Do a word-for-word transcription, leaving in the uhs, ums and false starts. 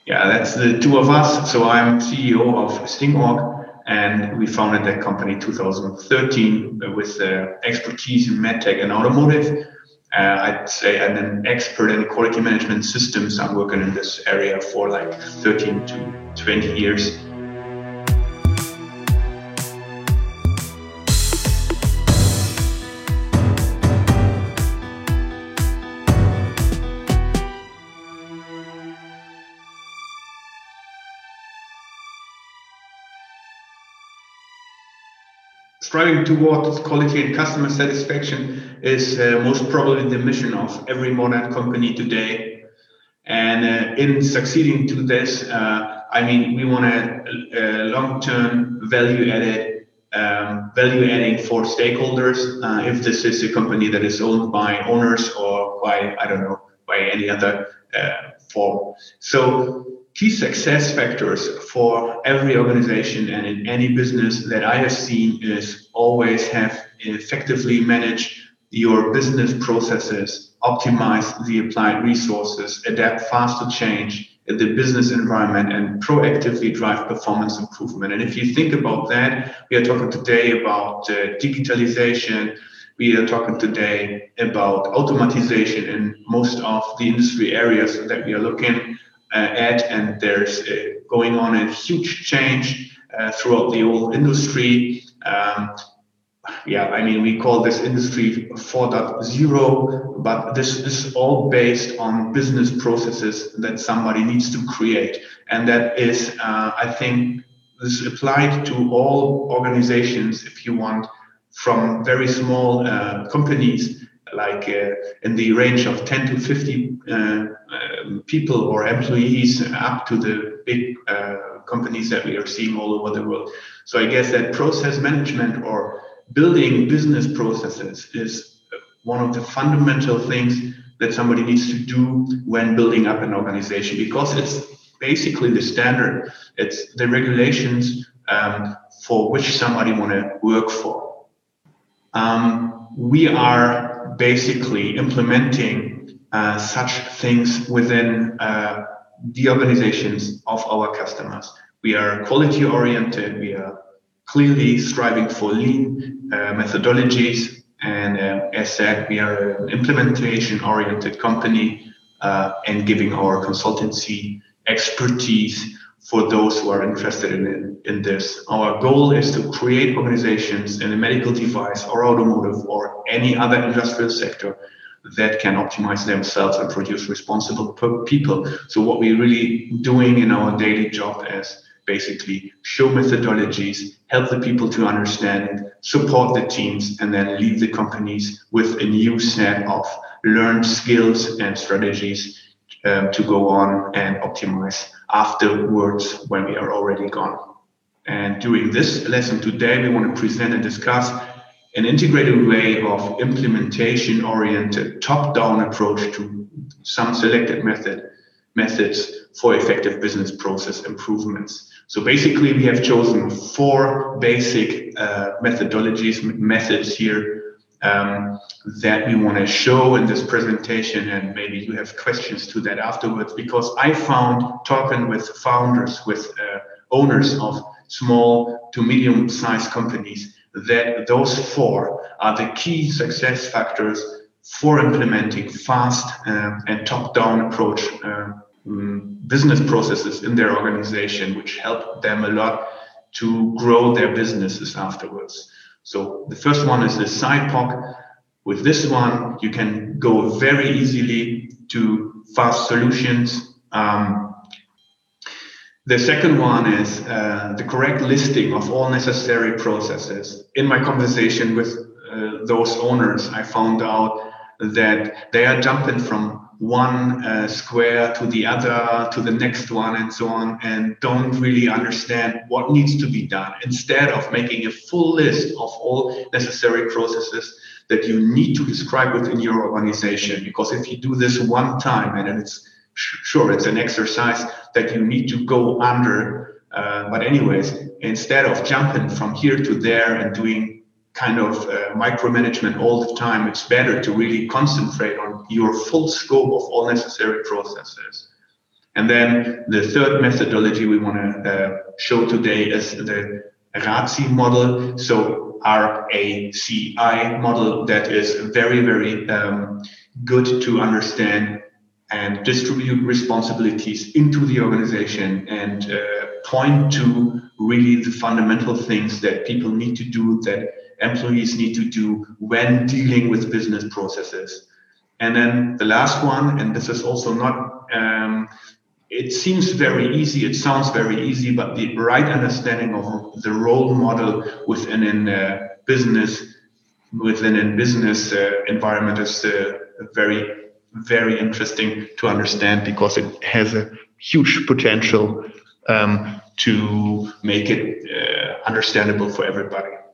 Yeah, that's the two of us. So I'm C E O of StingOrg, and we founded that company in two thousand thirteen with uh, expertise in medtech and automotive. Uh, I'd say I'm an expert in quality management systems. I'm working in this area for like thirteen to twenty years. Striving towards quality and customer satisfaction is uh, most probably the mission of every modern company today. And uh, in succeeding to this, uh, I mean, we want a, a long-term value-added, um, value-adding for stakeholders. Uh, if this is a company that is owned by owners or by, I don't know, by any other uh, form. So key success factors for every organization and in any business that I have seen is always have effectively managed your business processes, optimize the applied resources, adapt fast to change in the business environment, and proactively drive performance improvement. And if you think about that, we are talking today about uh, digitalization. We are talking today about automatization in most of the industry areas that we are looking uh, at, and there's uh, going on a huge change uh, throughout the whole industry. Um, Yeah, I mean, we call this industry four point oh, but this is all based on business processes that somebody needs to create. And that is, uh, I think, this is applied to all organizations, if you want, from very small uh, companies, like uh, in the range of ten to fifty uh, uh, people or employees, up to the big uh, companies that we are seeing all over the world. So I guess that process management or building business processes is one of the fundamental things that somebody needs to do when building up an organization, because it's basically the standard. It's the regulations um, for which somebody want to work for. Um, we are basically implementing uh, such things within uh, the organizations of our customers. We are quality oriented. We are clearly striving for lean uh, methodologies, and uh, as said, we are an implementation-oriented company uh, and giving our consultancy expertise for those who are interested in, in this. Our goal is to create organizations in the medical device or automotive or any other industrial sector that can optimize themselves and produce responsible people. So what we're really doing in our daily job is basically show methodologies, help the people to understand it, support the teams, and then leave the companies with a new set of learned skills and strategies um, to go on and optimize afterwards when we are already gone. And during this lesson today, we want to present and discuss an integrated way of implementation-oriented top-down approach to some selected method methods for effective business process improvements. So basically, we have chosen four basic uh, methodologies, methods here um, that we want to show in this presentation, and maybe you have questions to that afterwards, because I found talking with founders, with uh, owners of small to medium-sized companies, that those four are the key success factors for implementing fast uh, and top-down approach uh, business processes in their organization, which help them a lot to grow their businesses afterwards. So the first one is the S I P O C. With this one, you can go very easily to fast solutions. Um, the second one is uh, the correct listing of all necessary processes. In my conversation with uh, those owners, I found out that they are jumping from one uh, square to the other, to the next one, and so on, and don't really understand what needs to be done. Instead of making a full list of all necessary processes that you need to describe within your organization, because if you do this one time, and it's sure it's an exercise that you need to go under, uh, but anyways, instead of jumping from here to there and doing kind of uh, micromanagement all the time, it's better to really concentrate on your full scope of all necessary processes. And then the third methodology we want to uh, show today is the R A C I model. So R A C I model that is very, very um, good to understand and distribute responsibilities into the organization and uh, point to really the fundamental things that people need to do, that employees need to do when dealing with business processes. And then the last one, and this is also not, um, it seems very easy, it sounds very easy, but the right understanding of the role model within a business, within a business uh, environment is uh, very, very interesting to understand, because it has a huge potential um, to make it uh, understandable for everybody.